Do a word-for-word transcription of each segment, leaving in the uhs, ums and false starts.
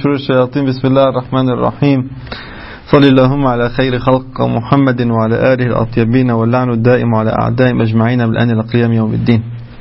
شرور الشياطين. بسم الله الرحمن الرحيم. صلى اللهم على خير خلق محمد وعلى آله الأطيبين، واللعن الدائم على أعدائهم أجمعين بالآن لقيام يوم الدين.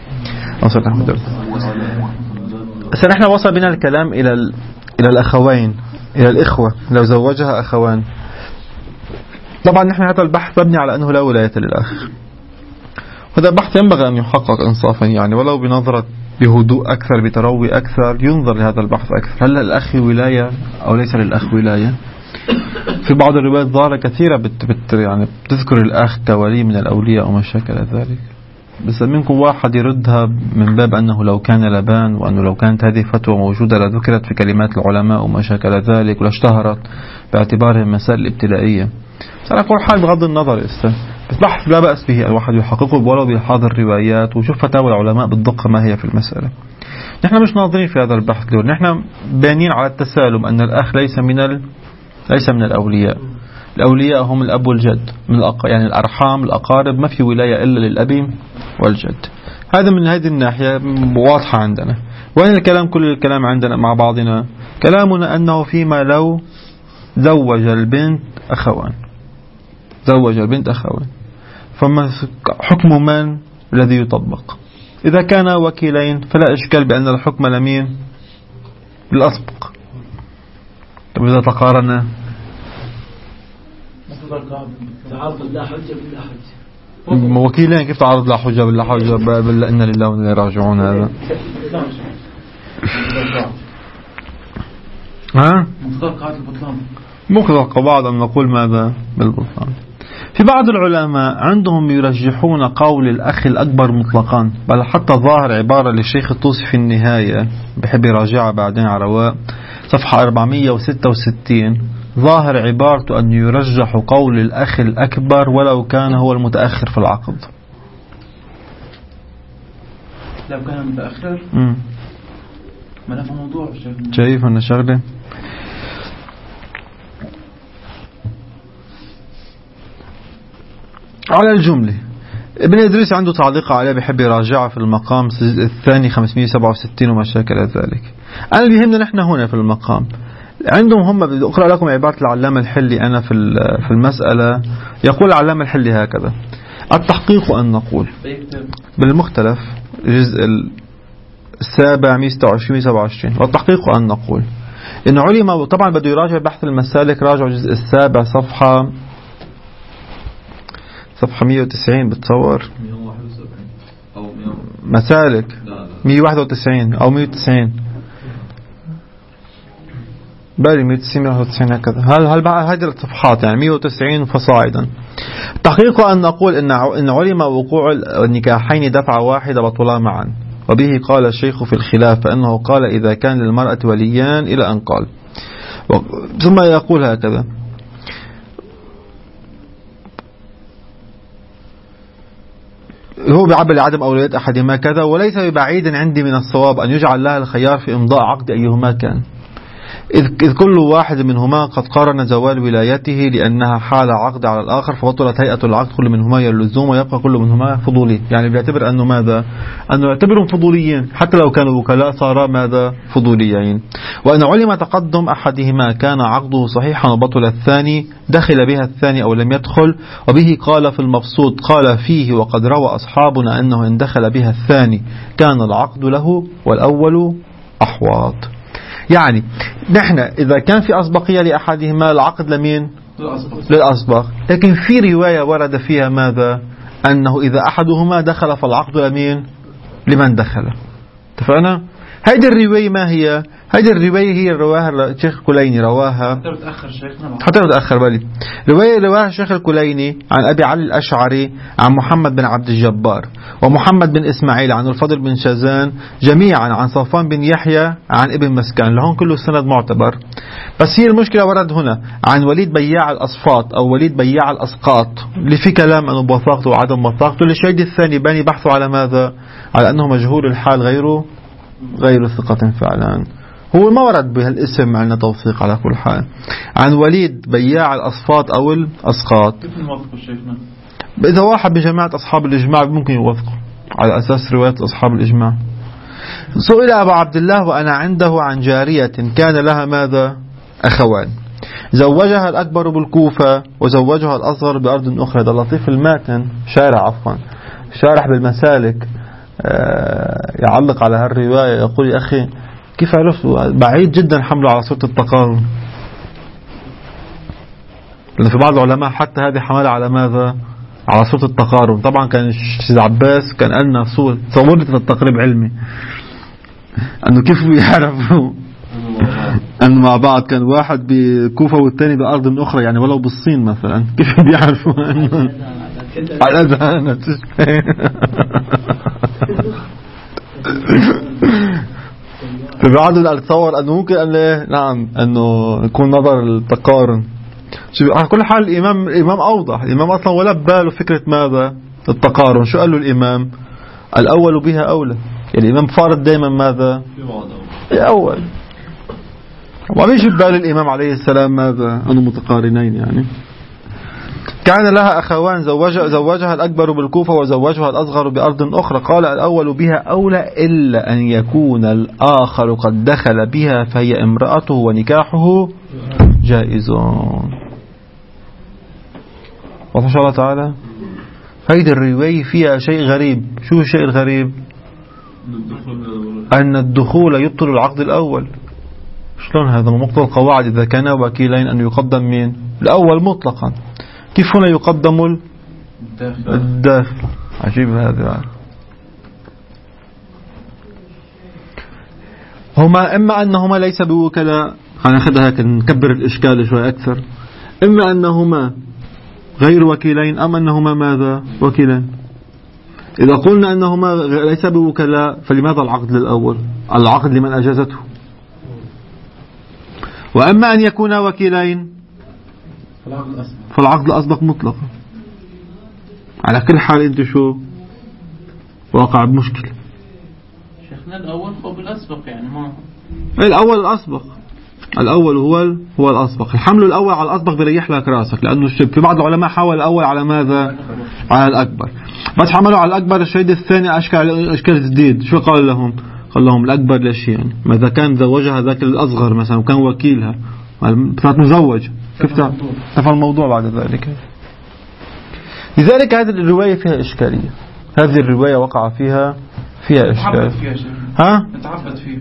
سنحن وصل بنا الكلام إلى إلى الأخوين، إلى الإخوة لو زوجها أخوان. طبعا نحن هذا البحث مبني على أنه لا ولاية للأخ، وهذا البحث ينبغي أن يحقق إنصافا، يعني ولو بنظرة بهدوء أكثر، بتروي أكثر، ينظر لهذا البحث أكثر. هل للأخ ولاية أو ليس للأخ ولاية؟ في بعض الروايات ظاهرة كثيرة بت بت يعني بتذكر الأخ كولي من الأولياء وما شاكل ذلك، بس منكم واحد يردها من باب أنه لو كان لبان، وأنه لو كانت هذه فتوى موجودة لذكرت في كلمات العلماء وما شاكل ذلك ولاشتهرت باعتبارها مسائل الابتدائية. بس على كل حال بغض النظر است بحث لا بأس به الواحد يحققه ولو بحاضر الروايات وشوف فتاوى العلماء بالدقة ما هي في المسألة. نحن مش ناظرين في هذا البحث اليوم، نحن بانين على التسالم أن الأخ ليس من ال... ليس من الأولياء. الأولياء هم الأب والجد من الأق... يعني الأرحام الأقارب، ما في ولاية إلا للأب والجد. هذا من هذه الناحية واضحة عندنا. وين الكلام؟ كل الكلام عندنا مع بعضنا كلامنا أنه فيما لو زوج البنت أخوان، زوج البنت أخوان، فما حكم من الذي يطبق؟ إذا كان وكيلين فلا إشكال بأن الحكم لمين؟ للأسبق. طب إذا تقارنا تعارض لا حجة باللا حجة، وكيلين كيف تعارض لا حجة باللا حجة؟ بل إن لله وإنا إليه راجعون. هذا ها مطلق هذا البطلان، مطلق بعض أن نقول ماذا بالبطلان. في بعض العلماء عندهم يرجحون قول الأخ الأكبر مطلقا، بل حتى ظاهر عبارة للشيخ الطوسي في النهاية، بحب يراجعها بعدين على رواء صفحة أربعمائة وستة وستين، ظاهر عبارته أن يرجح قول الأخ الأكبر ولو كان هو المتأخر في العقد. لو كان متأخر امم ما نفهم موضوع. شايف أن شغلة على الجملة. ابن إدريس عنده تعليق عليه بحب يراجعها في المقام الثاني خمسمائة وسبعة وستين وما شاكل ذلك. أنا اللي يهمنا نحن هنا في المقام عندهم هم. بدي أقرأ لكم عبارة العلامة الحلي أنا في في المسألة. يقول العلامة الحلي هكذا: التحقيق أن نقول بالمختلف الجزء السابع مئة وستة وعشرين سبعة وعشرين، والتحقيق أن نقول إن علم. طبعا بده يراجع بحث المسالك، راجع الجزء السابع صفحة صفحة مئة وتسعين بتصور أو مسالك مئة وواحد وتسعين أو مئة وتسعين، بالي مئة وتسعين مئة وواحد وتسعين هكذا. هل هل بقى هذه الصفحات يعني مئة وتسعين فصاعدا. تحقيق أن نقول إن إن علم وقوع النكاحين دفعة واحدة بطلا معا، وبه قال الشيخ في الخلاف، فإنه قال إذا كان للمرأة وليان إلى أن قال. ثم يقول هكذا: هو بعبر لعدم أولوية أحدهما كذا، وليس ببعيد عندي من الصواب أن يجعل لها الخيار في إمضاء عقد أيهما كان، إذ كل واحد منهما قد قارن زوال ولايته لأنها حال عقد على الآخر، فبطلت هيئة العقد كل منهما يلزم ويبقى كل منهما فضولي. يعني بيعتبر أنه ماذا؟ أنه يعتبرهم فضوليين حتى لو كانوا وكلاء، صار ماذا؟ فضوليين. وأن علم تقدم أحدهما كان عقده صحيحا وبطل الثاني دخل بها الثاني أو لم يدخل، وبه قال في المبسوط قال فيه: وقد روى أصحابنا أنه إن دخل بها الثاني كان العقد له والأول أحواط. يعني نحن إذا كان في أسبقية لأحدهما العقد لمين؟ للأسبق. لكن في رواية ورد فيها ماذا؟ أنه إذا أحدهما دخل فالعقد لمين؟ لمن دخل. اتفقنا؟ هذه الرواية ما هي؟ هذه الرواية هي رواها الشيخ الكليني، رواها حتى متأخر شيخنا حتى متأخر بالي رواية رواها الشيخ الكليني عن أبي علي الأشعري عن محمد بن عبد الجبار ومحمد بن إسماعيل عن الفضل بن شازان جميعا عن صفوان بن يحيى عن ابن مسكان، لهون كله السند معتبر. بس هي المشكلة ورد هنا عن وليد بياع الأصفاط أو وليد بياع الأسقاط، اللي في كلام أنه بوثاقته وعدم وثاقته. للشهيد الثاني بني بحثوا على ماذا؟ على أنه مجهول الحال غيره غير ثقة فعلا. هو ما ورد بهالاسم عندنا توثيق على كل حال. عن وليد بياع الأصفاط أو الأسقاط. كيف نوثق شيخنا؟ إذا واحد بجماعة أصحاب الإجماع ممكن يوثقه على أساس رواية أصحاب الإجماع. سئل أبو عبد الله وأنا عنده عن جارية كان لها ماذا؟ أخوان، زوجها الأكبر بالكوفة وزوجها الأصغر بأرض أخرى. ده لطيف الماتن، شارع عفوا شارح بالمسالك يعلق على هالرواية يقول يا أخي كيف عرفت؟ بعيد جدا حمله على صورة التقارن، لأن في بعض العلماء حتى هذه حملة على ماذا؟ على صورة التقارن. طبعا كان الشيخ عباس كان قالنا صورة صورة التقريب علمي أنه كيف بيعرفوا أن مع بعض كان واحد بكوفة والتاني بأرض أخرى، يعني ولو بالصين مثلا، كيف بيعرفوا أنه على أذهان فبعض أتصور أنه ممكن أن نعم أنه يكون نظر التقارن. على كل حال الإمام الإمام أوضح، الإمام أصلا ولا باله فكرة ماذا؟ التقارن. شو قال له الإمام؟ الأول بها أولى، يعني الإمام فارض دائما ماذا؟ الأول. ما بيجي ببال الإمام عليه السلام ماذا؟ أنه متقارنين. يعني كان لها أخوان زوجها, زوجها الأكبر بالكوفة وزوجها الأصغر بأرض أخرى. قال الأول بها أولى إلا أن يكون الآخر قد دخل بها فهي امرأته ونكاحه جائز. وإن شاء الله تعالى هيدي الرواية فيها شيء غريب. شو الشيء الغريب؟ أن الدخول يبطل العقد الأول. شلون هذا؟ مقتضى القواعد إذا كان وكيلين أن يقدم مين؟ الأول مطلقا. كيف هنا يقدم الداخل؟ عجيب هذا. هما إما أنهما ليس بوكلاء، هناخدها هيك نكبر الإشكال شوي أكثر، إما أنهما غير وكيلين أم أنهما ماذا؟ وكيلين. إذا قلنا أنهما ليس بوكلاء فلماذا العقد للأول؟ العقد لمن أجازته. وأما أن يكون وكيلين فالعقد الأسبق مطلقا. على كل حال أنت شو واقع بمشكلة. شيخنا الأول هو بالأسبق، يعني ما الأول الأسبق، الأول هو هو الأسبق. الحمل الأول على الأسبق بريح لك راسك، لأنه في بعض العلماء حاول الأول على ماذا؟ على الأكبر. بس حملوا على الأكبر الشهيد الثاني أشكال أشكال جديد. شو قال لهم؟ قال لهم الأكبر ليش يعني؟ ماذا كان زوجها ذاك الأصغر مثلا وكان وكيلها صارت مزوج، كيف تفهم الموضوع بعد ذلك؟ لذلك هذه الرواية فيها إشكالية. هذه الرواية وقع فيها فيها إشكال. ها؟ نتعبد فيه.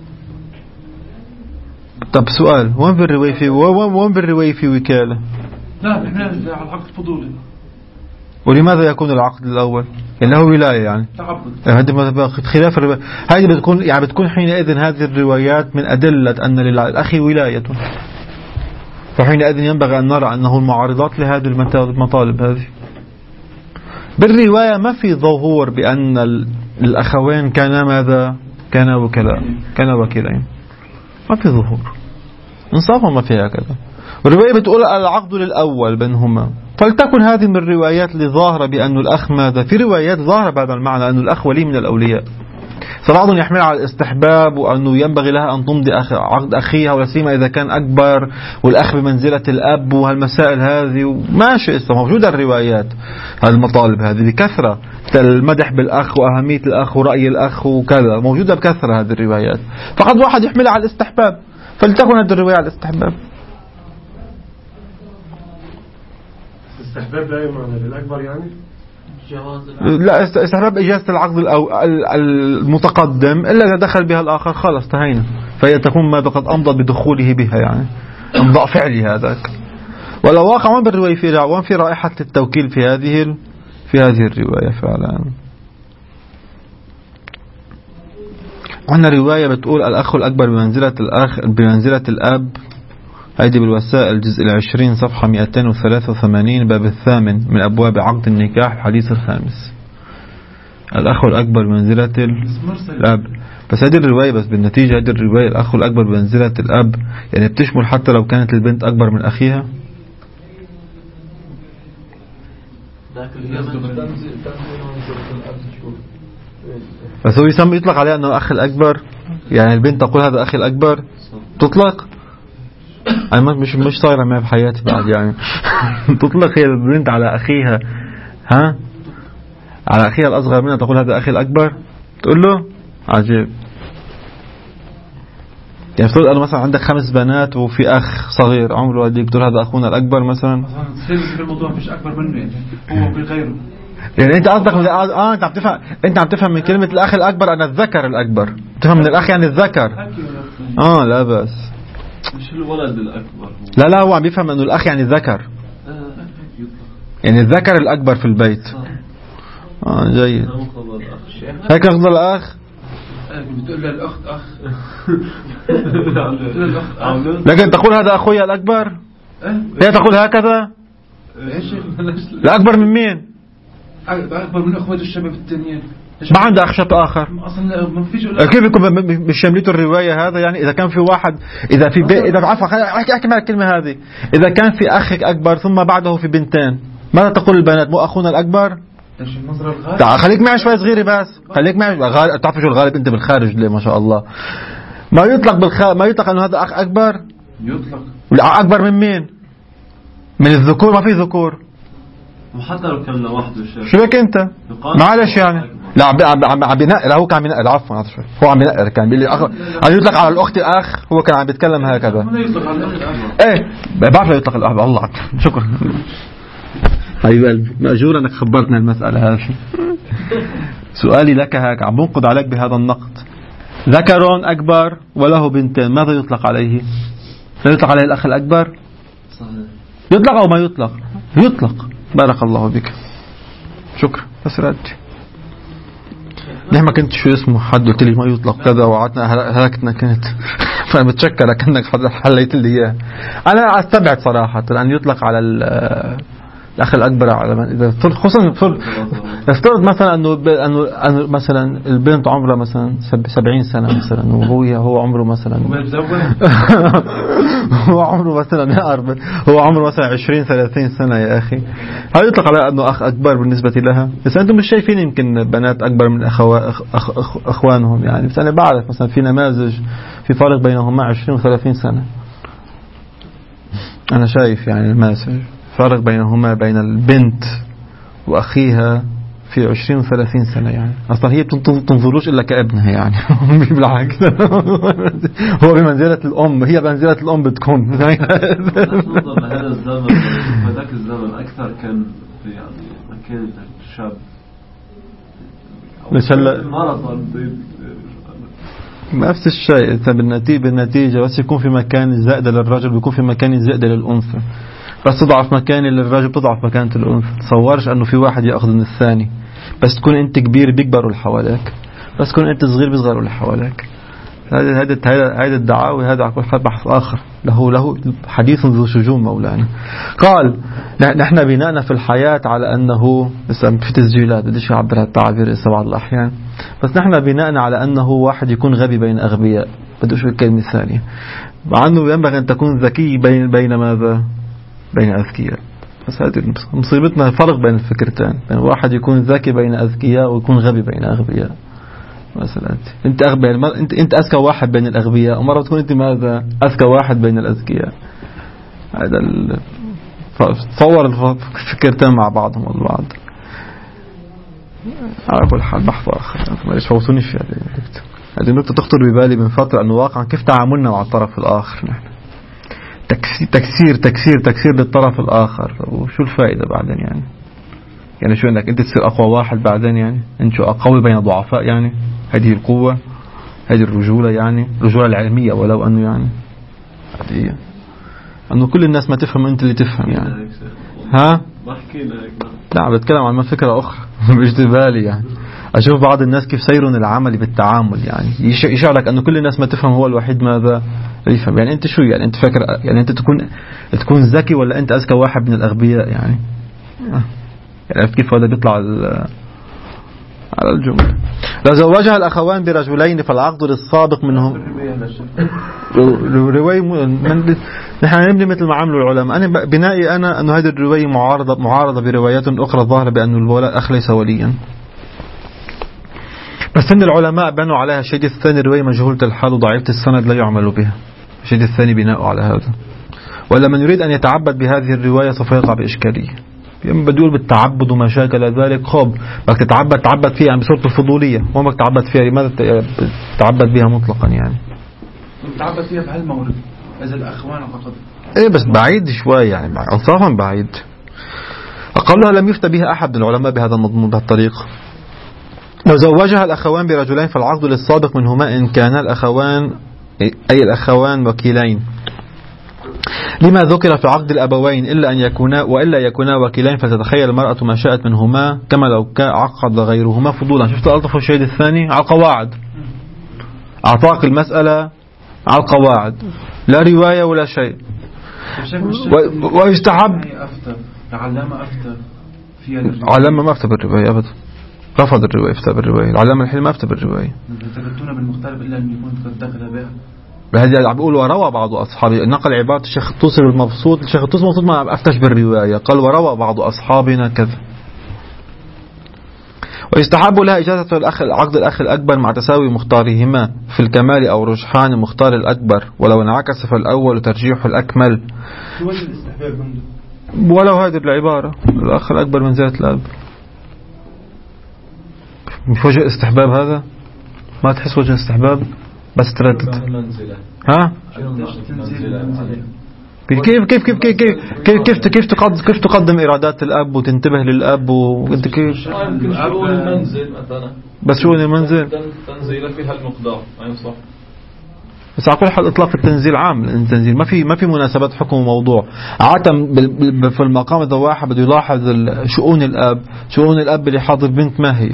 طب سؤال، وين بالرواية في وين بالرواية في وكالة؟ لا احنا على العقد الفضولي. ولماذا يكون العقد الأول؟ يعني له ولاية يعني. تعبد. هذه خلاف الرواية. هذه بتكون يعني بتكون حينئذ هذه الروايات من أدلة أن للأخ ولاية. فحينئذ ينبغي أن نرى أنه المعارضات لهذه المطالب هذه. بالرواية ما في ظهور بأن الأخوين كانا ماذا؟ كانا وكلاء، كانا وكيلين. ما في ظهور. انصافا ما فيها كذا. والرواية بتقول العقد للأول بينهما. فلتكن هذه من الروايات اللي ظاهرة بأن الأخ ماذا؟ في روايات ظاهرة بهذا المعنى أن الأخ ولي من الأولياء. فبعضهم يحمل على الاستحباب وأنه ينبغي لها أن تمضي عقد أخيها، ولا سيما إذا كان أكبر والأخ بمنزلة الأب، وهالمسائل هذه ماشي موجودة الروايات. هالمطالب هذه بكثرة، المدح بالأخ وأهمية الأخ ورأي الأخ وكذا موجودة بكثرة هذه الروايات. فقد واحد يحملها على الاستحباب، فلتكن هذه الرواية على الاستحباب. الاستحباب لا يمعنى للأكبر يعني؟ لا، استحباب إجازة العقد المتقدم إلا إذا دخل بها الآخر خلاص انتهينا، فهي تكون ماذا قد أمضى بدخوله بها، يعني أمضاء فعلي هذاك. ولا واقع وين بالرواية في وين في رائحة التوكيل في هذه في هذه الرواية فعلا. عندنا رواية بتقول الأخ الأكبر بمنزلة الأخ بمنزلة الأب. هيدي بالوسائل الجزء العشرين صفحة مئتين وثلاثة وثمانين باب الثامن من أبواب عقد النكاح الحديث الخامس. الأخ الأكبر بمنزلة الأب. بس هذه الرواية بس بالنتيجة هذه الرواية الأخ الأكبر بمنزلة الأب يعني بتشمل حتى لو كانت البنت أكبر من أخيها. بس هو يسمى يطلق عليه أنه أخ الأكبر، يعني البنت تقول هذا أخي الأكبر تطلق. أنا مش مش صايرة معي بحياتي بعد يعني تطلق هي البنت على أخيها، ها على أخيها الأصغر منها تقول هذا أخي الأكبر، تقول له عجيب. يعني افترض أنه مثلا عندك خمس بنات وفي أخ صغير عمره هديك، تقول هذا أخونا الأكبر مثلا. في الموضوع مفيش أكبر منه يعني، هو في غيره. يعني أنت قصدك آه أنت عم تفهم أنت عم تفهم من كلمة الأخ الأكبر أنا الذكر الأكبر، تفهم من الأخ يعني الذكر. آه لا بس مش الولد الأكبر. لا لا هو عم يفهم أنه الأخ يعني الذكر، يعني الذكر الأكبر في البيت. آه جيد. هيك ناخذ الأخ. بتقول للأخت أخ. لكن تقول هذا أخويا الأكبر. هي تقول هكذا. الأكبر من مين؟ أكبر من أخوات الشباب التانيين. ما عنده أخ شاب آخر. أصلا ما فيش. كيف يكون بشملته الرواية هذا؟ يعني إذا كان في واحد، إذا في بي... إذا عفوا أحكي أحكي معك الكلمة هذه، إذا كان في أخك أكبر ثم بعده في بنتين، ماذا تقول البنات؟ مو أخونا الأكبر؟ تعال خليك معي شوي صغيرة بس، خليك معي. غالب تعرف شو الغالب أنت بالخارج ليه ما شاء الله. ما يطلق بالخ ما يطلق إنه هذا أخ أكبر. يطلق. أكبر من مين؟ من الذكور. ما في ذكور. وحتى لو كان لوحده شاب. شو بك أنت؟ معلش يعني. لا عم عم عم بينقل. لا هو كان عم بينقل. عفوا هذا شوي. هو عم بينقل كان بيقول لي أخ. عم يطلق على الأخت أخ. هو كان عم بيتكلم هكذا. ما يطلق على الأخت أخ. إيه بعرف لا يطلق الأخ. الله شكرا. حبيب قلبي مأجور أنك خبرتنا المسألة هذه. سؤالي لك هيك عم بنقض عليك بهذا النقد. ذكر أكبر وله بنتين، ماذا يطلق عليه؟ لا يطلق عليه الأخ الأكبر؟ يطلق أو ما يطلق؟ يطلق. بارك الله بك. شكرا. بس ردي. نحن ما كنت شو اسمه حد قلت لي ما يطلق كذا وعدنا هلكتنا كنت. فمتشكرك أنك حليت لي إياه. أنا أستبعد صراحة أن يطلق على الأخ الأكبر على من إذا خصوصا افترض مثلا أنه أنه أنه مثلا البنت عمرها مثلا سبعين سنة مثلا وهو هو عمره مثلا هو عمره مثلا أربع هو عمره مثلا عشرين ثلاثين سنة يا أخي. هل يطلق على أنه أخ أكبر بالنسبة لها؟ بس أنتم مش شايفين يمكن بنات أكبر من أخوا أخ أخ أخ أخوانهم يعني. بس أنا بعرف مثلا في نماذج في فارق بينهما عشرين وثلاثين سنة. أنا شايف يعني الماسج فارق بينهما بين البنت وأخيها في عشرين وثلاثين سنة يعني. أصلا هي بتنظروش إلا كابنها يعني. بالعكس هو بمنزلة الأم، هي بمنزلة الأم بتكون. هذا الزمن هذاك الزمن أكثر كان في يعني مكان الشاب. مش هلا نفس الشيء. بالنتيجة بالنتيجة بس يكون في مكان زائدة للرجل بيكون في مكان زائدة للأنثى. بس تضعف مكان للرجل تضعف مكانة الأنثى. تصورش أنه في واحد يأخذ من الثاني. بس تكون أنت كبير بيكبروا اللي حواليك، بس تكون أنت صغير بيصغروا اللي حواليك. هذا هذا هذا الدعاوى هذا على كل حال بحث آخر له له حديث ذو شجون مولانا. قال نحن بناءنا في الحياة على أنه في تسجيلات بديش أعبر هالتعبير بعض الأحيان، بس نحن بناءنا على أنه واحد يكون غبي بين أغبياء. بدوش الكلمة الثانية مع أنه ينبغي أن تكون ذكي بين بين ماذا؟ بين أذكياء. بس هذه مصيبتنا فرق بين الفكرتين، يعني واحد يكون ذكي بين أذكياء ويكون غبي بين أغبياء. مثلا أنت أغبى أنت أنت أذكى واحد بين الأغبياء ومرة تكون أنت ماذا؟ أذكى واحد بين الأذكياء. هذا ال... تصور الفكرتين مع بعضهم البعض. على كل حال بحث آخر ما يفوتوني في هذه النقطة. هذه النقطة تخطر ببالي من فترة أنه واقعا كيف تعاملنا مع الطرف الآخر. نحن تكسير تكسير تكسير للطرف الآخر، وشو الفائدة بعدين يعني؟ يعني شو انك انت تصير اقوى واحد بعدين يعني؟ انت شو قوي بين ضعفاء يعني؟ هذه القوة، هذه الرجولة يعني، الرجولة العلمية ولو انه يعني هذه انه كل الناس ما تفهم انت اللي تفهم يعني. ها؟ بحكي لك لا بتكلم عن فكرة اخرى مش بالي يعني. اشوف بعض الناس كيف سيرون العملي بالتعامل يعني يشعرك انه كل الناس ما تفهم هو الوحيد ماذا يفهم. يعني انت شو يعني انت فاكر يعني انت تكون تكون ذكي ولا انت اذكى واحد من الاغبياء يعني؟ يعني كيف هذا بيطلع على الجملة. لو زوجها الأخوان برجلين فالعقد للسابق منهم رواية من... نحن نبني مثل ما عملوا العلماء. أنا بنائي أنا أنه هذه الرواية معارضة معارضة بروايات أخرى ظاهرة بأن الولاء أخ ليس وليا. بس إن العلماء بنوا عليها الشيء الثاني الرواية مجهولة الحال وضعيفة السند لا يعمل بها. الشيء الثاني بناء على هذا. ولا من يريد أن يتعبد بهذه الرواية سوف يقع بإشكالية. بدول بالتعبد وما شاكل ذلك. خب بدك تتعبد تعبد فيها يعني بصورة الفضولية، وما بدك تتعبد فيها لماذا تتعبد بها مطلقا يعني؟ تتعبد فيها في هالمورد إذا الأخوان فقط. إيه بس بعيد شوي يعني، انصافا بعيد. أقلها لم يفتى بها أحد من العلماء بهذا المضمون بهالطريقة. لو زوجها الأخوان برجلين فالعقد للسابق منهما إن كان الأخوان أي الأخوان وكيلين، لما ذكر في عقد الأبوين إلا أن يكونا وإلا يكونا وكيلين فلتتخيل المرأة ما شاءت منهما كما لو عقد غيرهما فضولا. شفت ألطف الشيء الثاني على القواعد، أعطاك المسألة على القواعد، لا رواية ولا شيء. ويستحب العلامة أفتى فيها علامة ما أفتى بالرواية أبدا، رفض الرواية، افتى بالرواية. العلامة الحين ما أفتى بالرواية. ذكرتونا بالمختلف إلا أن يكون قد دخل بها. بهذه عم بيقول وروى بعض أصحابي، نقل عبارة الشيخ الطوسي بالمبسوط، الشيخ الطوسي المبسوط ما أفتش بالرواية، قال وروى بعض أصحابنا كذا. ويستحب لها إجازة الأخ عقد الأخ الأكبر مع تساوي مختارهما في الكمال أو رجحان مختار الأكبر، ولو انعكس فالأول ترجيح الأكمل. ولو هذه العبارة الأخ الأكبر منزلة الأب، مش وجه استحباب هذا؟ ما تحس وجه استحباب بس تردد. ها؟ كيف كيف كيف كيف كيف كيف كيف كيف تقدم كيف تقدم إرادات الأب وتنتبه للأب وأنت كيف؟ شؤون المنزل مثلا. بس شؤون المنزل تنزيل فيها المقدار ما يصح. بس على كل حال إطلاق التنزيل عام، التنزيل ما في ما في مناسبات حكم وموضوع. عادة في المقام إذا واحد بده يلاحظ شؤون الأب، شؤون الأب اللي حاضر بنت ما هي؟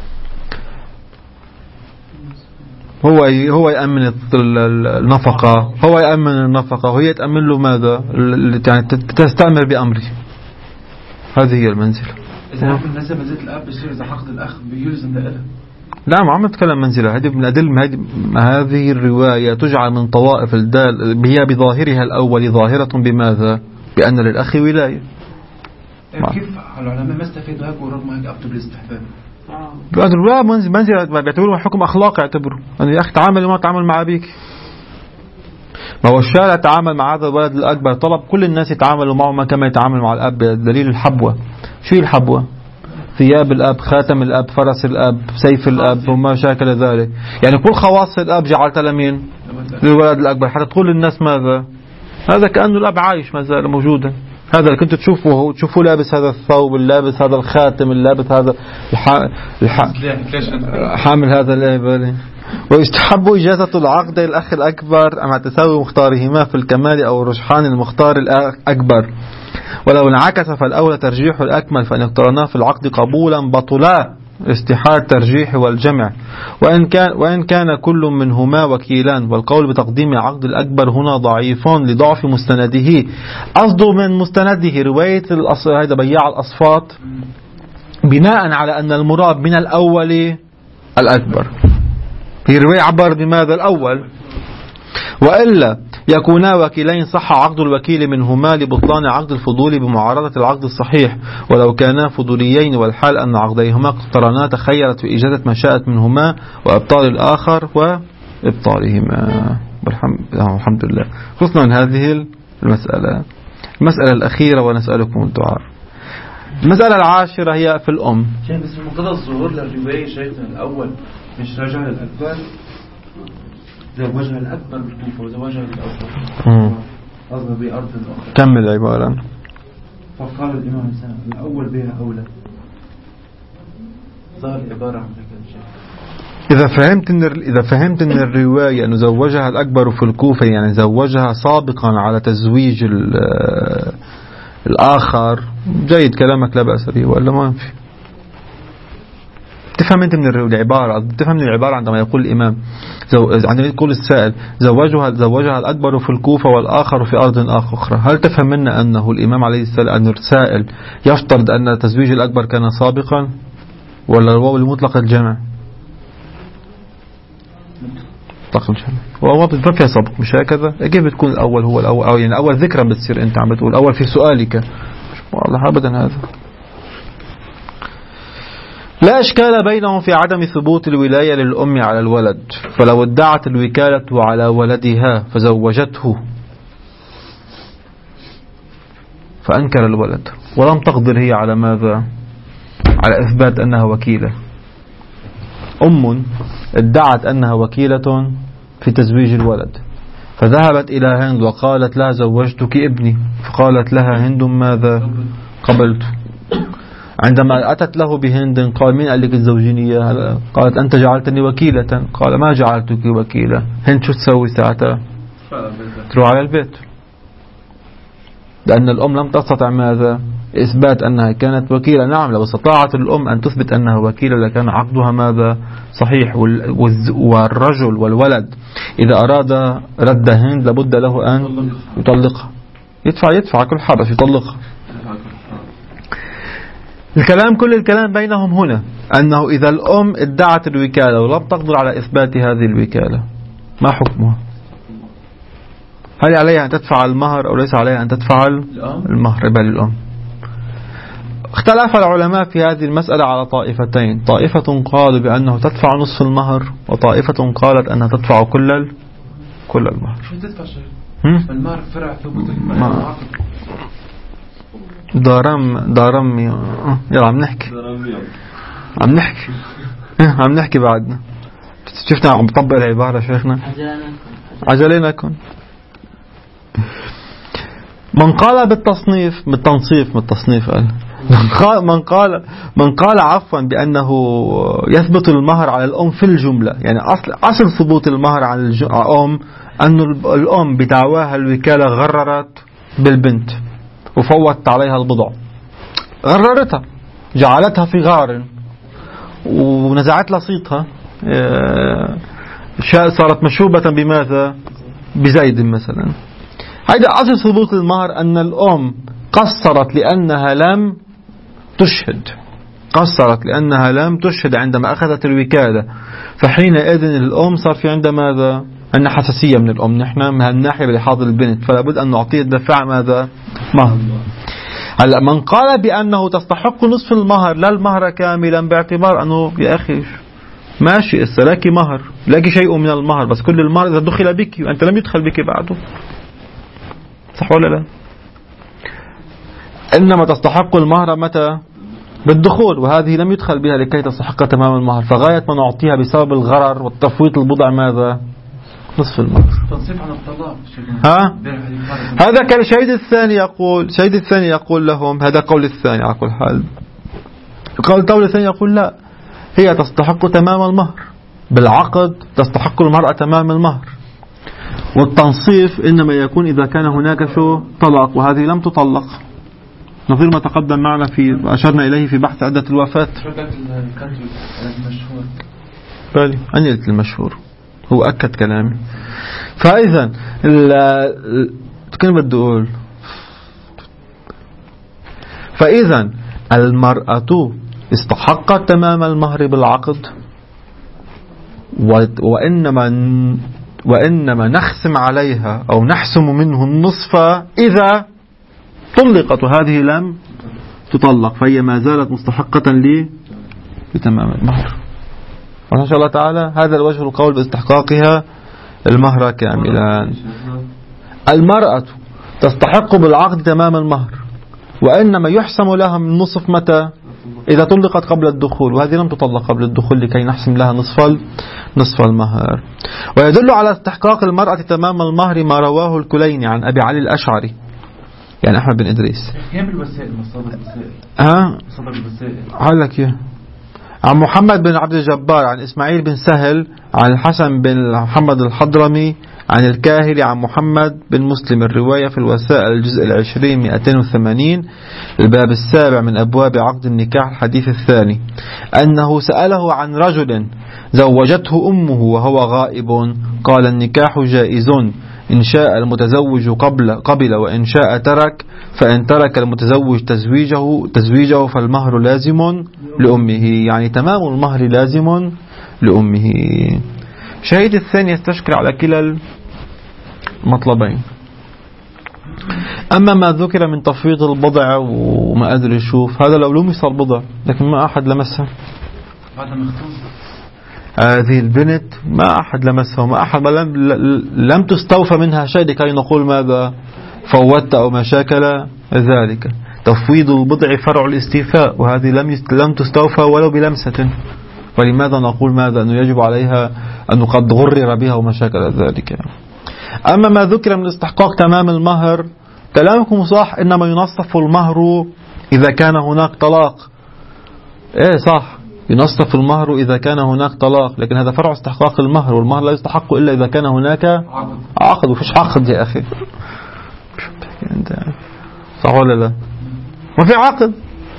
هو هو يأمن النفقة، هو يأمن النفقة وهي تأمن له ماذا؟ يعني تستأمر بأمره. هذه هي المنزلة. إذا عرف النسب منزلة الأب بيصير إذا عقد الأخ بيلزم لإله. لا ما عم نتكلم منزلة، هذه من أدل هذه الرواية تجعل من طوائف الدال، هي بظاهرها الأول ظاهرة بماذا؟ بأن للأخ ولاية. كيف العلماء ما استفيدوا هيك ورغم هيك أبطوا بالاستحباب؟ لا منزل منزل بيعتبروه حكم أخلاقي، يعتبروا أن يا أخي تعامل وما تعامل مع أبيك. ما هو الشارع تعامل مع هذا الولد الأكبر، طلب كل الناس يتعاملوا معه كما يتعامل مع الأب. دليل الحبوة، شو هي الحبوة؟ ثياب الأب، خاتم الأب، فرس الأب، سيف الأب وما شاكل ذلك. يعني كل خواص الأب جعلتها لمين؟ للولد الأكبر، حتى تقول للناس ماذا؟ هذا كأنه الأب عايش ما زال موجودا. هذا اللي كنت تشوفه تشوفه لابس هذا الثوب، اللابس هذا الخاتم، اللابس هذا الح... الح... حامل هذا الليبل. ويستحب إجازة العقد الأخ الأكبر مع تساوي مختارهما في الكمال أو رجحان المختار الأكبر، ولو انعكس فالأولى ترجيح الأكمل، فإن اقترنا في العقد قبولا بطلا استحالة الترجيح والجمع، وإن كان وإن كان كل منهما وكيلان. والقول بتقديم عقد الأكبر هنا ضعيف لضعف مستنده. قصده من مستنده رواية هذا بياع الأصفات بناء على أن المراد من الأول الأكبر. هي رواية عبر بماذا الأول، وإلا يكونا وكيلين صح عقد الوكيل منهما لبطلان عقد الفضول بمعارضة العقد الصحيح. ولو كانا فضوليين والحال أن عقديهما اقترنا تخيرت في إجازة ما شاءت منهما وإبطال الآخر وإبطالهما. والحمد لله خلصنا من هذه المسألة. المسألة الأخيرة ونسألكم الدعاء. المسألة العاشرة هي في الأم. شيخ بس مقتضى الظهور للرواية شيخنا الأول مش رجع للأكبر، زوجها الأكبر بالكوفة وزوجها الأكبر أصبح بأرض أخرى. كمل العبارة. فقال الإمام السلام الأول بها أولى. ظهر العبارة عن ذلك. إذا فهمت إن إذا فهمت إن الرواية أنه زوجها الأكبر في الكوفة يعني زوجها سابقا على تزويج الآخر، جيد كلامك لا بأس به، ولا ما في. تفهم أنت من العبارة، تفهم من العبارة عندما يقول الإمام زو... عندما يقول السائل زوجها زوجها الأكبر في الكوفة والآخر في أرض أخرى، هل تفهم منا أنه الإمام عليه السلام أن السائل يفترض أن تزويج الأكبر كان سابقا ولا الواو المطلق الجمع؟ مطلق الجمع، وهو ما فيها سابق مش هكذا. كيف بتكون الأول هو الأول، أو يعني أول ذكرا بتصير أنت عم بتقول أول في سؤالك؟ والله أبدا هذا لا إشكال بينهم في عدم ثبوت الولاية للأم على الولد، فلو ادعت الوكالة على ولدها فزوجته فأنكر الولد ولم تقدر هي على ماذا؟ على إثبات أنها وكيلة. أم ادعت أنها وكيلة في تزويج الولد، فذهبت إلى هند وقالت لها زوجتك ابني، فقالت لها هند ماذا؟ قبلت. عندما أتت له بهند قال مين قال لك تزوجيني إياها؟ قالت أنت جعلتني وكيلة. قال ما جعلتك وكيلة. هند شو تسوي ساعتها؟ تروح على البيت، لأن الأم لم تستطع ماذا؟ إثبات أنها كانت وكيلة. نعم لو استطاعت الأم أن تثبت أنها وكيلة لكان عقدها ماذا؟ صحيح. والرجل والولد إذا أراد رد هند لابد له أن يطلقها، يدفع يدفع كل حرج يطلقها. الكلام كل الكلام بينهم هنا أنه إذا الأم ادعت الوكالة ولم تقدر على إثبات هذه الوكالة ما حكمها؟ هل عليها أن تدفع المهر أو ليس عليها أن تدفع المهر؟ بل الأم. اختلف العلماء في هذه المسألة على طائفتين، طائفة قالوا بأنه تدفع نصف المهر، وطائفة قالت أنها تدفع كل ال... كل المهر. شو تدفع شيء؟ المهر فرع ثبوت ما دارم دارم يلا عم نحكي عم نحكي عم نحكي بعدنا. شفنا عم بطبق العبارة شيخنا عجلينكم. من قال بالتصنيف بالتنصيف من التصنيف قال من قال من قال عفوا بأنه يثبت المهر على الأم في الجملة، يعني أصل أصل ثبوت المهر على الأم أن الأم بدعواها الوكالة غررت بالبنت وفوت عليها البضع، غررتها جعلتها في غار ونزعت لها صيتها، صارت مشوبة بماذا؟ بزيد مثلا. هذا أصل ثبوت المهر أن الأم قصرت لأنها لم تشهد، قصرت لأنها لم تشهد عندما أخذت الوكالة، فحينئذ الأم صار في عندها ماذا؟ عندنا حساسية من الأم نحن من هالناحية بلحاظ البنت، فلا بد أن نعطيه الدفع ماذا؟ مهر. هلا من قال بأنه تستحق نصف المهر لا المهر كاملا باعتبار أنه يا أخي ماشي لك مهر لك شيء من المهر بس كل المهر إذا دخل بك وأنت لم يدخل بك بعده، صح ولا لا؟ إنما تستحق المهر متى؟ بالدخول، وهذه لم يدخل بها لكي تستحق تمام المهر، فغاية ما نعطيها بسبب الغرر والتفويت البضع ماذا؟ نصف المهر. تنصيف عن الطلاق. ها؟ هذا كان الشهيد الثاني يقول، الشهيد الثاني يقول لهم هذا قول الثاني على كل حال. قال القول الثاني يقول لا، هي تستحق تمام المهر بالعقد، تستحق المرأة تمام المهر، والتنصيف إنما يكون إذا كان هناك شو؟ طلاق، وهذه لم تطلق نظير ما تقدم معنا في أشرنا إليه في بحث عدة الوفاة. المشهور بالي أني قلت المشهور هو أكد كلامي. فإذا كان بدي أقول فإذا المرأة استحقت تمام المهر بالعقد، وإنما وإنما نخصم عليها أو نحسم منه النصف إذا طلقت، وهذه لم تطلق فهي ما زالت مستحقة لي بتمام المهر. وإن شاء الله تعالى هذا الوجه القول باستحقاقها المهر كاملا. المرأة تستحق بالعقد تمام المهر، وإنما يحسم لها من نصف متى؟ إذا طلقت قبل الدخول، وهذه لم تطلق قبل الدخول لكي نحسم لها نصف نصف المهر. ويدل على استحقاق المرأة تمام المهر ما رواه الكليني عن أبي علي الأشعري يعني أحمد بن إدريس. كيف الوسائل مصادر الوسائل؟ ها؟ مصادر الوسائل. عليك يا عن محمد بن عبد الجبار عن إسماعيل بن سهل عن الحسن بن محمد الحضرمي عن الكاهلي عن محمد بن مسلم. الرواية في الوسائل الجزء العشرين مئتين وثمانين الباب السابع من أبواب عقد النكاح الحديث الثاني أنه سأله عن رجل زوجته أمه وهو غائب، قال النكاح جائز إن شاء المتزوج قبل قبل وإن شاء ترك، فإن ترك المتزوج تزويجه تزويجه فالمهر لازم لأمه، يعني تمام المهر لازم لأمه. شهيد الثاني يستشكل على كلا المطلبين. أما ما ذكر من تفويض البضع وما أدري شوف هذا لو لمس البضع لكن ما أحد لمسها، هذه البنت ما أحد لمسها وما أحد لم, لم تستوفى منها شيء لكي نقول ماذا فوت أو ما شاكل ذلك. تفويض البضع فرع الاستيفاء، وهذه لم لم تستوفى ولو بلمسة. ولماذا نقول ماذا؟ أنه يجب عليها أنه قد غرر بها وما شاكل ذلك. أما ما ذكر من استحقاق تمام المهر، كلامكم صح، إنما ينصف المهر إذا كان هناك طلاق. إيه صح، ينصف المهر إذا كان هناك طلاق، لكن هذا فرع استحقاق المهر، والمهر لا يستحق إلا إذا كان هناك عقد. وفيش عقد يا أخي، صح ولا لا؟ ما في عقد.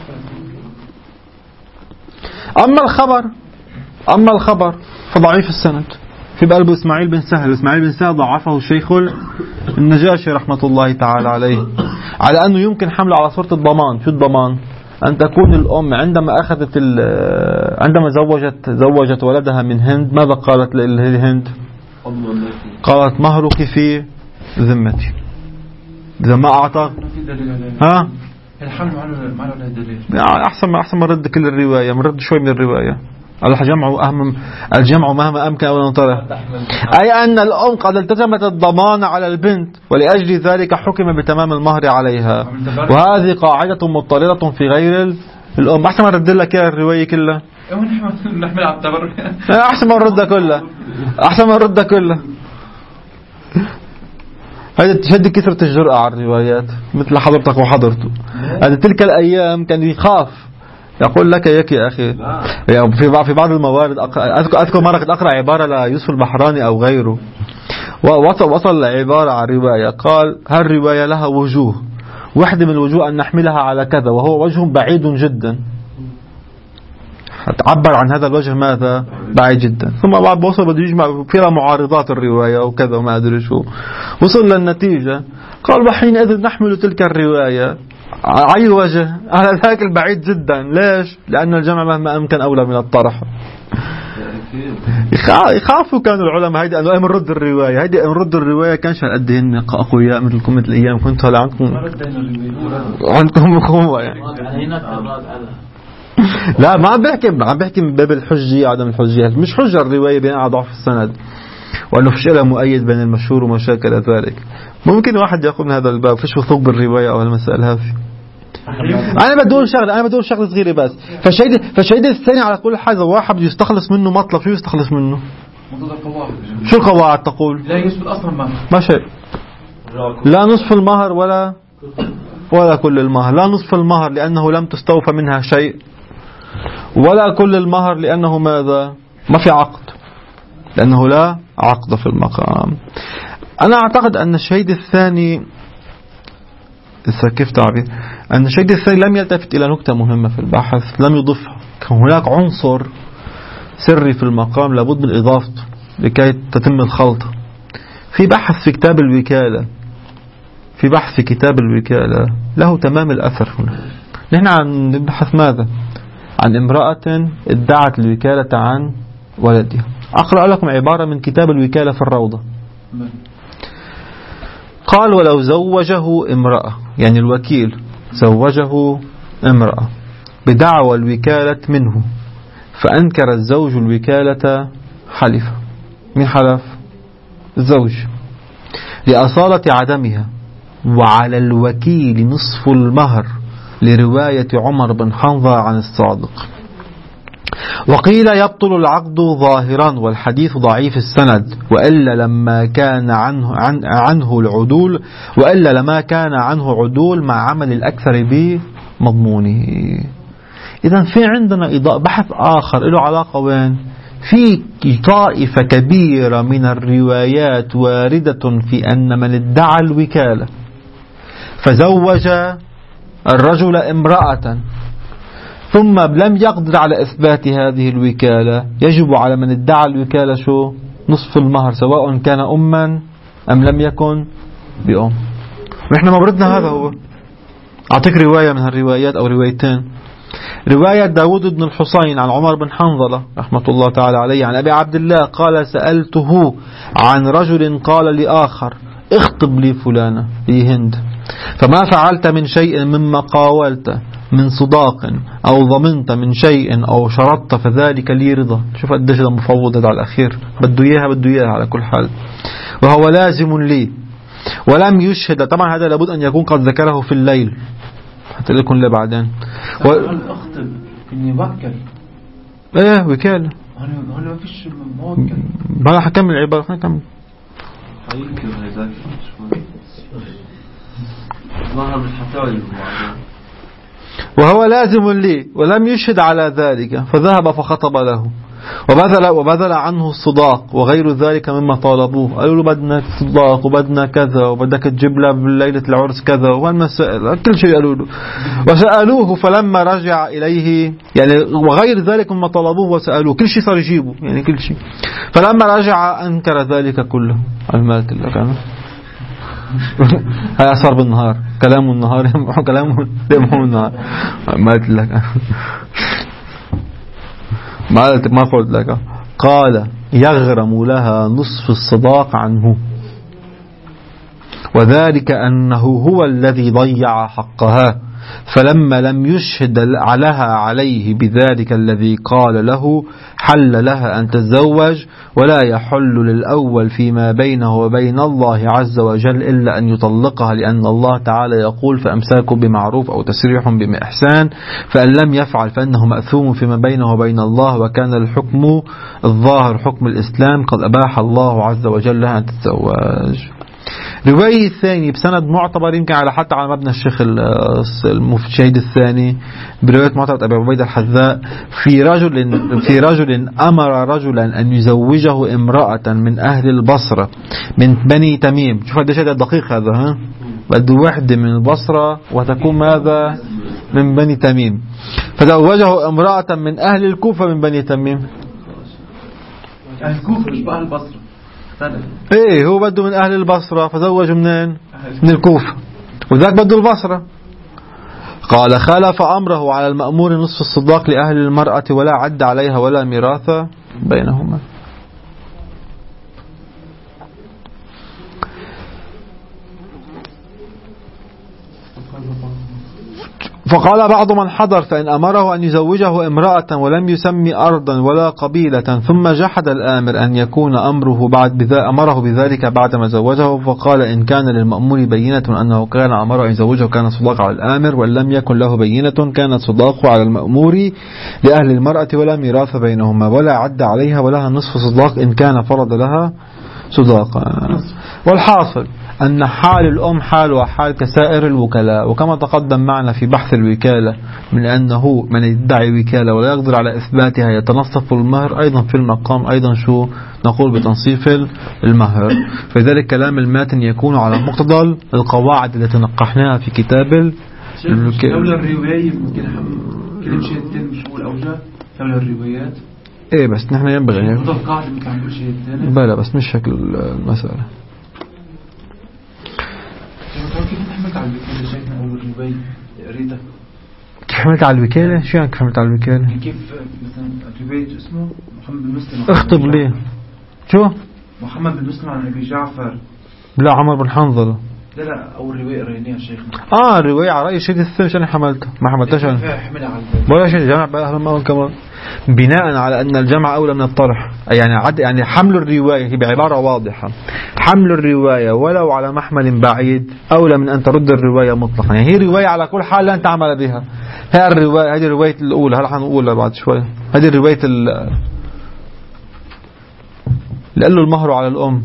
أما الخبر أما الخبر فضعيف السند، في بقلبه إسماعيل بن سهل. إسماعيل بن سهل ضعفه الشيخ النجاشي رحمة الله تعالى عليه، على أنه يمكن حمله على صورة الضمان. شو الضمان؟ أن تكون الأم عندما أخذت عندما زوجت زوجت ولدها من هند، ماذا قالت للهند؟ قالت مهرك في ذمتي. إذا ما أعطى ها الحمل ما له دليل. أحسن ما أحسن ما رد كل الرواية، من رد شوي من الرواية. الجمع أهم، الجمع مهما أمكن أو نطره، أي أن الأم قد التزمت الضمان على البنت، ولأجل ذلك حكم بتمام المهر عليها، وهذه قاعدة مضطردة في غير الأم. أحسن ما رد لك الرواية كلها، نحمل على التبرع. أحسن ما رد كلها، أحسن ما رد كلها. هذا تشد كثرة الجرأة على الروايات مثل حضرتك وحضرته. هذه تلك الأيام كان يخاف، يقول لك ياك يا أخي في في بعض الموارد. أذكر مرة كنت أقرأ عبارة ليوسف البحراني أو غيره، ووصل وصل لعبارة على الرواية، قال هالرواية لها وجوه، واحدة من الوجوه أن نحملها على كذا، وهو وجه بعيد جدا. تعبر عن هذا الوجه ماذا؟ بعيد جدا. ثم بعد وصل بده يجمع فيها معارضات الرواية وكذا وما أدري شو، وصل للنتيجة قال وحينئذ نحمل تلك الرواية على أي وجه؟ على ذاك البعيد جدا. ليش؟ لأن الجمع مهما أمكن أولى من الطرح. يخافوا كانوا العلماء هيدي أنه نرد الرواية، هيدي نرد الرواية كانش هالقدهن أقوياء مثلكم مثل الأيام كنتوا هلا عندكم عندكم قوة يعني. لا ما عم بحكي عم بحكي من باب الحجية عدم الحجية، مش حجة الرواية بين على ضعف السند وأنه فيش لها مؤيد بين المشهور وما شاكل ذلك. ممكن واحد يأخذ من هذا الباب، فيش وثوق بالرواية أو المسألة هذه. أنا بدون شغلة أنا بدون شغلة صغيرة بس. فالشهيد فالشهيد الثاني على كل حاجة واحد بده يستخلص منه مطلب، شو يستخلص منه؟ شو القواعد تقول؟ لا يثبت أصلا ما ما شيء، لا نصف المهر ولا ولا كل المهر. لا نصف المهر لأنه لم تستوفى منها شيء، ولا كل المهر لأنه ماذا؟ ما في عقد، لأنه لا عقد في المقام. أنا أعتقد أن الشهيد الثاني كيف تعبير أن الشهيد الثاني لم يلتفت إلى نكتة مهمة في البحث، لم يضيفها. كان هناك عنصر سري في المقام لابد من إضافته لكي تتم الخلطة. في بحث في كتاب الوكالة في بحث في كتاب الوكالة له تمام الأثر هنا. نحن عن نبحث ماذا؟ عن امرأة ادعت الوكالة عن ولدها. أقرأ لكم عبارة من كتاب الوكالة في الروضة. قال ولو زوجه امرأة، يعني الوكيل زوجه امرأة بدعوى الوكالة منه، فأنكر الزوج الوكالة، حلف. من حلف؟ الزوج، لأصالة عدمها، وعلى الوكيل نصف المهر، لرواية عمر بن حنظلة عن الصادق. وقيل يبطل العقد ظاهرا، والحديث ضعيف السند، وإلا لما كان عنه, عن عنه العدول وإلا لما كان عنه عدول مع عمل الأكثر بمضمونه. إذن في عندنا بحث آخر له علاقة وين؟ في طائفة كبيرة من الروايات واردة في أن من ادعى الوكالة فزوج الرجل امرأة ثم لم يقدر على إثبات هذه الوكالة، يجب على من ادعى الوكالة شو؟ نصف المهر، سواء كان أما أم لم يكن بأم. ونحن موردنا هذا هو. أعطيك رواية من هالروايات أو روايتين. رواية داود بن الحصين عن عمر بن حنظلة رحمة الله تعالى عليه عن أبي عبد الله قال سألته عن رجل قال لآخر اخطب لي فلانة هي هند، فما فعلت من شيء مما قاولت من صداق أو ضمنت من شيء أو شرطت فذلك لي رضا. شوف قديش ده مفوض على الأخير، بده إياها بده إياها على كل حال، وهو لازم لي ولم يشهد. طبعا هذا لابد أن يكون قد ذكره في الليل، حتى لكم لا بعدين و... هل أخطب إني بكر ايه وكالة هلا هلا ما فيش موكل بقى حكمل العبارة خلينا نكمل حيمكن هيذاك شوي ظهر بالحكاية وهو لازم لي ولم يشهد على ذلك فذهب فخطب له وبذل, وبذل عنه الصداق وغير ذلك مما طالبوه. قالوا له بدنا صداق وبدنا كذا وبدك تجيب له بليلة العرس كذا والمسائل كل شيء قالوا له. وسألوه فلما رجع إليه يعني وغير ذلك مما طالبوه وسألوه كل شيء صار يجيبه يعني كل شيء. فلما رجع أنكر ذلك كله. المالك لك أنا هاي صار بالنهار كلامه النهار يمحو كلامه يمحو النهار ما قلت لك ما قلت ما قلت لك قال يغرم لها نصف الصداق عنه وذلك أنه هو الذي ضيع حقها فلما لم يشهد لها عليه بذلك الذي قال له حل لها أن تتزوج ولا يحل للأول فيما بينه وبين الله عز وجل إلا أن يطلقها لأن الله تعالى يقول فأمساك بمعروف أو تسريح بإحسان فإن لم يفعل فإنه مأثوم فيما بينه وبين الله وكان الحكم الظاهر حكم الإسلام قد أباح الله عز وجل لها أن تتزوج. رواية الثاني بسند معتبر يمكن على حتى على مبنى الشيخ المفشيد الثاني برواية معتبر أبي عبيدة الحذاء في رجل في رجل أمر رجلا أن يزوجه امرأة من أهل البصرة من بني تميم. شوف قديش هذا دقيق هذا ها بده وحدة من البصرة وتكون ماذا من بني تميم فزوجه امرأة من أهل الكوفة من بني تميم. الكوفة مش بقى البصرة ايه هو بده من اهل البصرة فزوج منين من الكوفة وذاك بده البصرة. قال خالف امره على المأمور نصف الصداق لاهل المرأة ولا عد عليها ولا ميراث بينهما. فقال بعض من حضر فإن أمره أن يزوجه امرأة ولم يسمي أرضا ولا قبيلة ثم جحد الآمر أن يكون أمره بعد بذا أمره بذلك بعدما زوجه فقال إن كان للمأمور بينة أنه كان أمره أن يزوجه كان صداق على الآمر وإن لم يكن له بينة كان صداق على المأمور لأهل المرأة ولا ميراث بينهما ولا عد عليها ولها نصف صداق إن كان فرض لها صداقا. والحاصل أن حال الأم حال وحال كسائر الوكلاء وكما تقدم معنا في بحث الوكالة من أنه من يدعي وكالة ولا يقدر على إثباتها يتنصف المهر أيضا في المقام أيضا شو نقول بتنصيف المهر. فذلك كلام الماتن يكون على مقتضى القواعد التي نقحناها في كتاب الوكالة. قبل الرواية ممكن كل شيء مش هو الأوجه قبل الروايات إيه بس نحن ينبغي القاعدة ممكن كل شيء ثاني بلا بس مش شكل المسألة. كيف حملت على الوكالة شايفنا أول رواية قريتها كيف حملت على الوكالة شو يعني كيف حملت على الوكالة كيف مثلا رواية اسمه محمد بن مسلم اخطب ليه شو محمد بن مسلم عن أبي جعفر لا عمر بن حنظلة لا لا أول رواية قريناها شيخنا اه الرواية على رأي شيء الثاني شو حملتها ما حملتهاش أنا ولا شيء جمع بقى أهل المول كمان بناء على أن الجمع أولى من الطرح يعني عد يعني حمل الرواية بعبارة واضحة حمل الرواية ولو على محمل بعيد أولى من أن ترد الرواية مطلقا. يعني هي رواية على كل حال لن تعمل بها. هذه الرواية هذه الرواية الأولى هل حنقولها بعد شوي هذه الرواية اللي قال له المهر على الأم.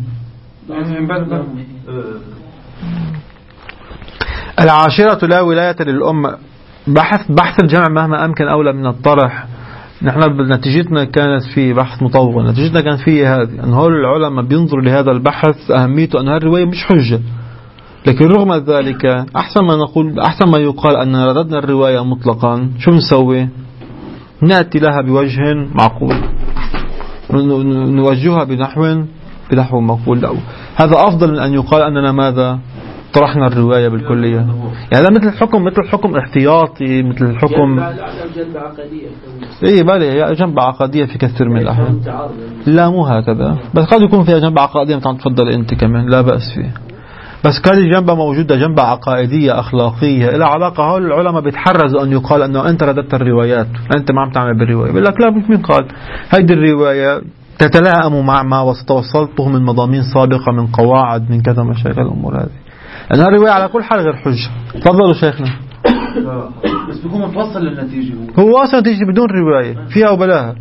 العاشرة لا ولاية للأم بحث بحث الجمع مهما أمكن أولى من الطرح. نحن نتيجتنا كانت في بحث مطول نتيجتنا كانت فيه هذه أن هؤلاء العلماء بينظروا لهذا البحث أهميته أن هذه الرواية مش حجة لكن رغم ذلك أحسن ما نقول أحسن ما يقال أن رددنا الرواية مطلقا شو نسوي نأتي لها بوجه معقول نوجهها بنحو بنحو مقبول له. هذا أفضل من أن يقال أننا ماذا طرحنا الرواية بالكلية. يعني هذا مثل الحكم مثل الحكم احتياطي مثل الحكم جنب عقدية ايه بالي جنب عقدية في كثير من الأحيان لا مو هكذا بس قد يكون فيها جنب عقدية مثل تفضل أنت كمان لا بأس فيه بس كان جنبها موجودة جنب عقائدية أخلاقية إلى علاقة. هؤلاء العلماء بيتحرزوا أن يقال أنه أنت رددت الروايات أنت ما عم تعمل بالرواية بيقول لك لا مين قال هذه الرواية تتلائم مع ما وصلته من مضامين سابقة من قواعد من كذا مشاكل الأمور هذه. أنها الرواية على كل حال غير حجة. تفضلوا شيخنا. بس بيكون متوصل للنتيجة هو هو أصلا تيجي بدون رواية فيها وبلاها.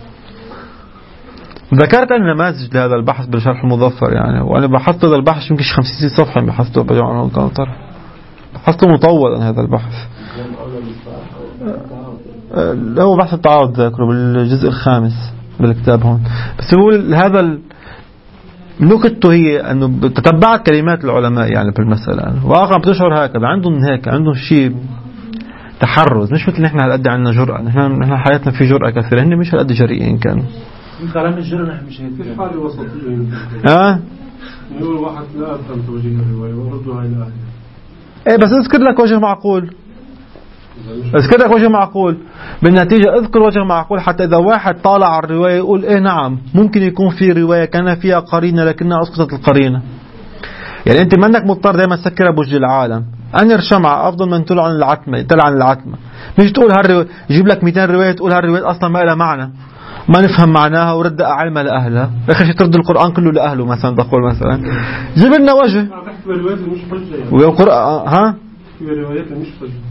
ذكرت أن نماذج لهذا البحث بالشرح المظفر يعني، وأنا بحثت هذا البحث يمكن خمسين صفحة بحثته بجمع طرح، بحثته مطول عن هذا البحث. هو بحث التعارض ذاكره بالجزء الخامس بالكتاب هون. بس يقول هذا نكته هي أنه تتبعت كلمات العلماء يعني بالمسألة، واقع بتشعر هكذا عندهم هيك عندهم شيء تحرز، مش مثل نحن هالقد عندنا جرأة. نحن نحن حياتنا في جرأة كثيرة، هن مش هالقد جريئين كانوا. كلام الجرأة نحن مش هيك في حالة وسطية. اه يقول واحد لا أفهم توجيه الرواية وردها إلى أهله. ايه بس اذكر لك وجه معقول، اذكر لك وجه معقول. بالنتيجة اذكر وجه معقول حتى إذا واحد طالع على الرواية يقول إيه نعم ممكن يكون في رواية كان فيها قرينة لكنها أسقطت القرينة. يعني أنت منك مضطر دائما تسكرها بوجه العالم. أنر شمعة أفضل من تلعن العتمة، تلعن العتمة. مش تقول هالرواية جيب لك مئتين رواية تقول هالرواية أصلا ما لها معنى، ما نفهم معناها ورد علمها لأهلها. أخي ترد القرآن كله لأهله مثلا، تقول مثلا جيب لنا وجه. ويقرأ ها؟ مش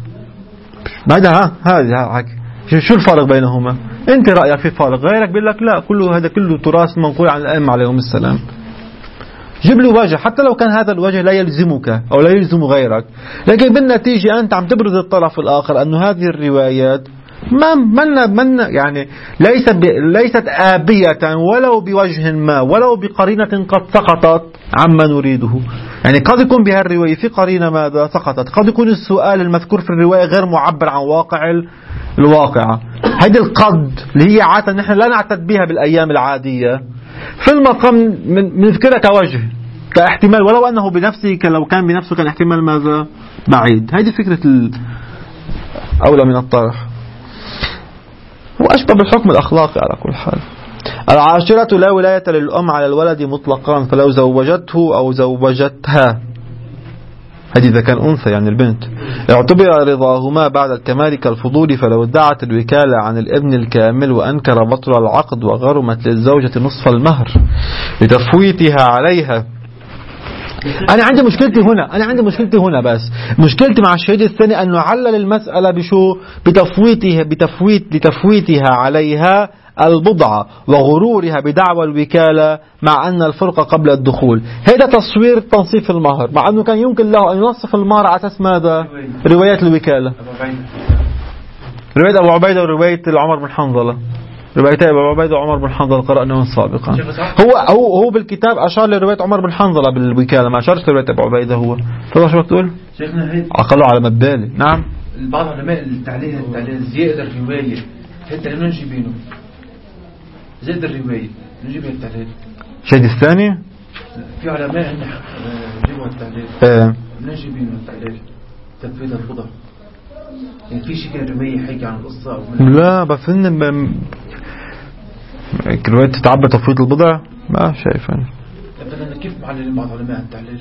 ما ده ها هذا حكي. شو الفرق بينهما؟ انت رأيك في فرق، غيرك بيقول لك لا كله هذا كله تراث منقول عن الأئمة عليهم السلام. جيب له وجه حتى لو كان هذا الوجه لا يلزمك أو لا يلزم غيرك، لكن بالنتيجة أنت عم تبرز الطرف الآخر أنه هذه الروايات ما من من يعني ليست ليست آبية ولو بوجه ما ولو بقرينة قد سقطت عما نريده. يعني قد يكون بها الرواية في قرينة ماذا سقطت، قد يكون السؤال المذكور في الرواية غير معبر عن واقع الواقعة. هذه القد اللي هي عادة نحن لا نعتد بها بالأيام العادية، في المقام من نذكرها كوجه كاحتمال ولو أنه بنفسه لو كان بنفسه كان احتمال ماذا بعيد. هذه فكرة أولى من الطرح، وأشبه بالحكم الأخلاقي على كل حال. العاشرة لا ولاية للأم على الولد مطلقا، فلو زوجته أو زوجتها، هذه إذا كان أنثى يعني البنت، اعتبر رضاهما بعد الكمال كالفضول، فلو ادعت الوكالة عن الابن الكامل وأنكر بطل العقد وغرمت للزوجة نصف المهر لتفويتها عليها. أنا عندي مشكلتي هنا أنا عندي مشكلتي هنا بس مشكلتي مع الشهيد الثاني أنه علل المسألة بشو بتفويتها بتفويت لتفويتها عليها البضعة وغرورها بدعوى الوكالة، مع أن الفرق قبل الدخول. هذا تصوير تنصيف المهر، مع أنه كان يمكن له أن ينصف المهر على أساس ماذا؟ روايات الوكالة، رواية أبو عبيدة ورواية عمر بن حنظلة، روايتي أبو عبيدة وعمر بن حنظلة قرأناهم سابقا. هو هو هو بالكتاب أشار لرواية عمر بن حنظلة بالوكالة، ما أشارش لرواية أبو عبيدة. هو تفضل شو بتقول؟ شيخنا هيك عقلوا على مبالي. نعم بعض علماء التعليل التعليل زيادة الرواية حتى لما نجيبينه زيد الرواية نجيب التعليل. شيء الثاني في علماء إن جيبوا التعليل ايه نجيبينه التعليل تفويض الفضل. يعني في شيء كان رواية حكي عن القصة أو لا بفن ب... رواية تتعبى تفويض البضع ما شايف أنا. أبدا كيف معللين بعض علماء التعليل؟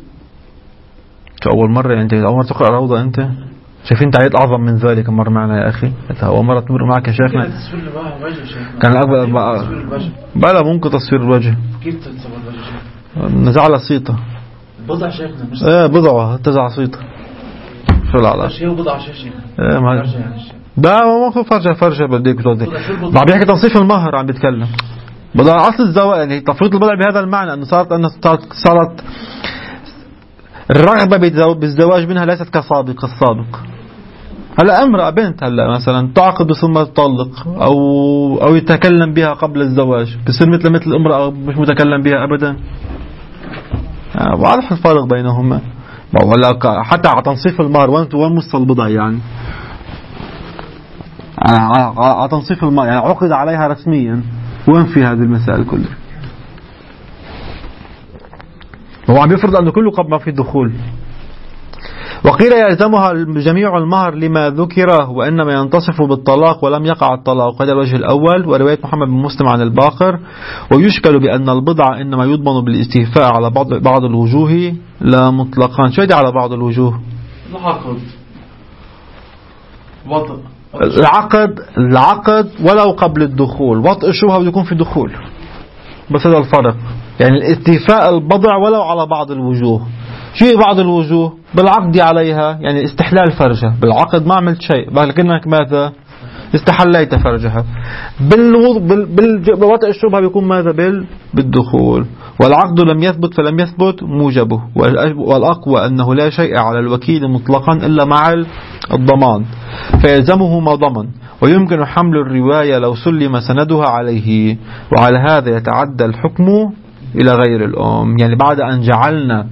أول مرة أنت أول مرة تقرأ روضة أنت شايفين تعليل أعظم من ذلك مر معنا يا أخي. أول مرة تمر معك يا شيخنا. كان أقبل بلا ممكن تصوير الوجه. كيف تتصور الوجه؟ نزع صيته بضع شيخنا مش ايه بضعة تزع صيته شو العلاقة؟ شيء وبضع شيء ايه ما ده ما هو فرجة فرجة بديك تودي عم بيحكي تنصيف المهر عم بيتكلم بضع أصل الزواج يعني تفريط البضع بهذا المعنى أنه صارت أنه صارت الرغبة بالزواج منها ليست كسابق السابق. هلا امرأة بنت هلا مثلا تعقد ثم تطلق أو أو يتكلم بها قبل الزواج بصير مثل مثل امرأة مش متكلم بها أبدا. واضح الفارق بينهما. ولا حتى على تنصيف المهر وين وين مصل البضع يعني على تنصيف المهر يعني عقد عليها رسميا وين في هذه المسائل كلها. هو عم يفرض أنه كله قبل ما في دخول. وقيل يلزمها جميع المهر لما ذكره وإنما ينتصف بالطلاق ولم يقع الطلاق. هذا الوجه الأول. ورواية محمد بن مسلم عن الباقر. ويشكل بأن البضع إنما يضمن بالاستيفاء على بعض بعض الوجوه لا مطلقا. شو يدي على بعض الوجوه؟ العقد وطء العقد العقد ولو قبل الدخول. وطء الشبهة بده يكون في دخول بس هذا الفرق. يعني الاستيفاء البضع ولو على بعض الوجوه. في بعض الوجوه بالعقد عليها، يعني استحلال فرجها بالعقد ما عملت شيء لكنك ماذا استحليت فرجها. بالوطء الشبهة بيكون ماذا بال بالدخول. والعقد لم يثبت فلم يثبت موجبه. والأقوى أنه لا شيء على الوكيل مطلقا إلا مع الضمان فيلزمه ما ضمن، ويمكن حمل الرواية لو سلم سندها عليه، وعلى هذا يتعدى الحكم إلى غير الأم. يعني بعد أن جعلنا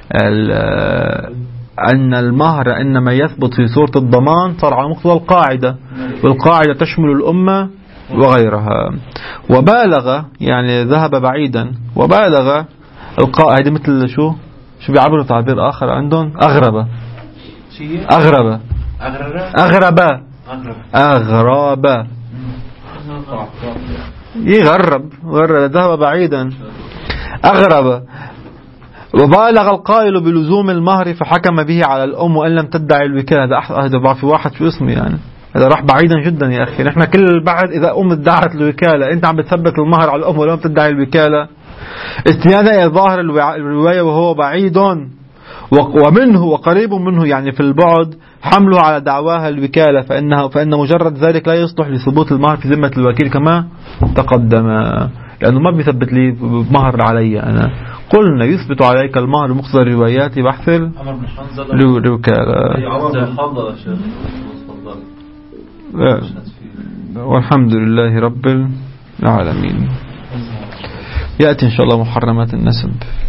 أن المهر إنما يثبت في صورة الضمان صار على مقتضى القاعدة، والقاعدة تشمل الأمة وغيرها. وبالغ يعني ذهب بعيدا، وبالغ القاعدة مثل شو شو بيعبروا تعبير آخر عندهم أغرب أغرب أغرب أغرب يغرب غرب ذهب بعيدا أغرب. وبالغ القائل بلزوم المهر فحكم به على الأم وإن لم تدعي الوكالة. هذا في واحد شو اسمه يعني هذا راح بعيدا جدا يا أخي. نحن كل البعض إذا أم ادعت الوكالة أنت عم بتثبت المهر على الأم ولم تدعي الوكالة استنادا إلى ظاهر الرواية وهو بعيد ومنه وقريب منه، يعني في البعد حمله على دعواها الوكالة، فإنها فإن مجرد ذلك لا يصلح لثبوت المهر في ذمة الوكيل كما تقدم، لأنه ما بيثبت لي مهر علي أنا. قلنا يثبت عليك المهر مقتضى الروايات بحث الوكالة. والحمد لله رب العالمين. يأتي إن شاء الله محرمات النسب.